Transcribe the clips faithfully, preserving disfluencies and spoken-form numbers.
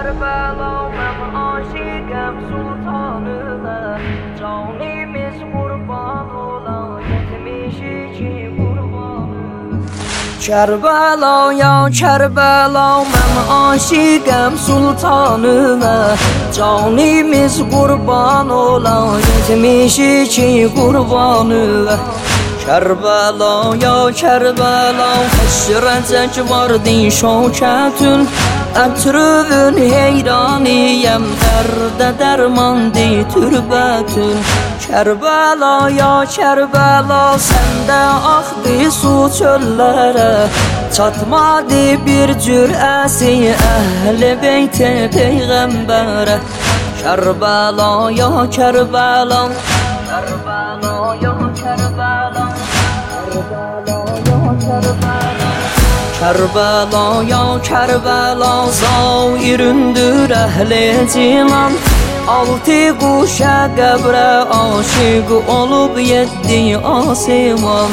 Kerbela ben aşıkım sultanına, canimiz kurban ola, gitmiş iki kurbanı. Kerbela ya Kerbela ben aşıkım sultanına, canimiz kurban ola, gitmiş iki kurbanı. Kerbela ya Kerbela hasretek vardı şokatün, etrüvün heyraniyem derde dermandı türbetün. Kerbela ya Kerbela sende aktı su çöllere, çatmadı bir cüresi ehl-i beyt-i peygambere. Kerbela ya Kerbela, Kerbela ya Kerbela, Kerbela ya Kerbela zairündür ehl-i cinan, altı kuşa qəbrə aşık olup yedi asiman.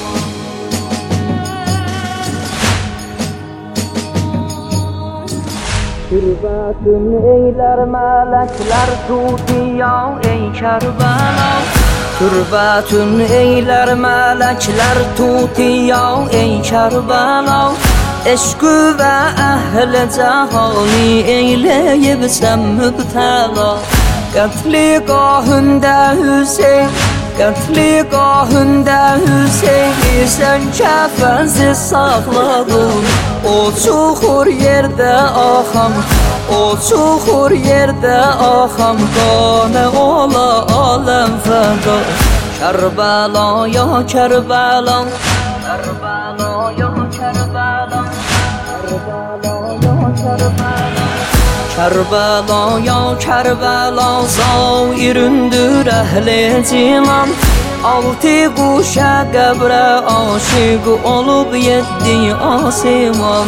Türbətün eylər mələklər tutuya ey Kerbela, Türbətün eylər mələklər tutuya ey Kerbela, eşqü və əhl-i cəhani eyləyib sən mübtəla. Qətligahında Hüseyn, qətligahında Hüseyni sən kəfənsiz saxladın. O çuxur yerdə axam, o çuxur yerdə axam, qanə ola aləm fəda. Kerbela ya Kerbela, Kerbela ya Kerbela, Kerbela ya Kerbela, Kerbela ya Kerbela zairündür ehl-i cinan, altı kuşa qəbrə aşık olup yedi asiman.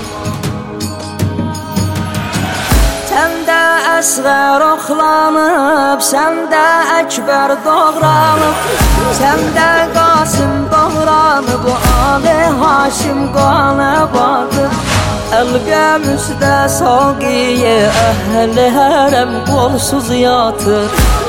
Səndə əsğər oxlanıb, səndə əkbər doğranıb, səndə Qasım doğranıb, Ali Haşim qana batıb. Əlqəmüzdə saqiyə əhl-i hərəm qolsuz yatır.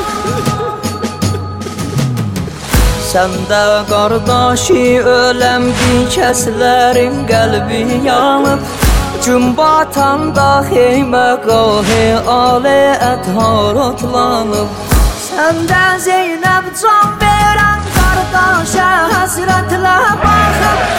Səndə qardaşı öləm bir kəslərin qəlbi yanıb, gün batanda xeymə qahi Ali ədhar otlanıb. Səndə Zeynəb can verən qardaşa həsrətlə baxıb,